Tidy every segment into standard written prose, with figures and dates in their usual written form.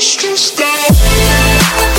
stressed out.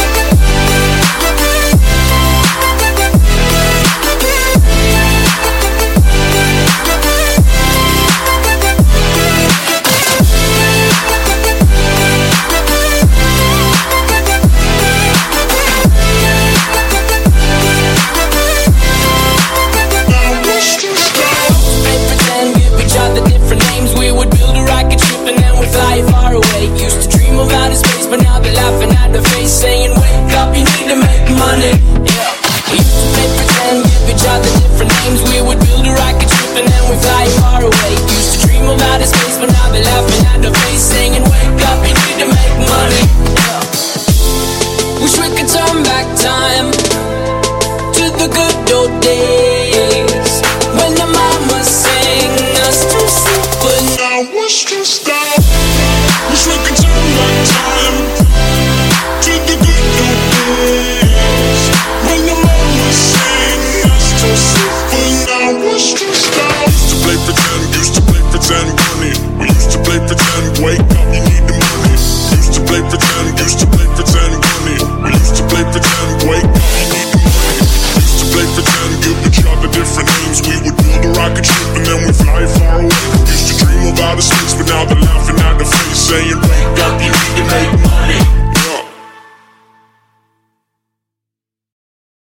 But now they're laughing at the face, saying, wake up, you need to make money. Yeah. We used to play pretend, give each other different names. We would build a rocket ship and then we fly far away. Used to dream of outer space, but now they're laughing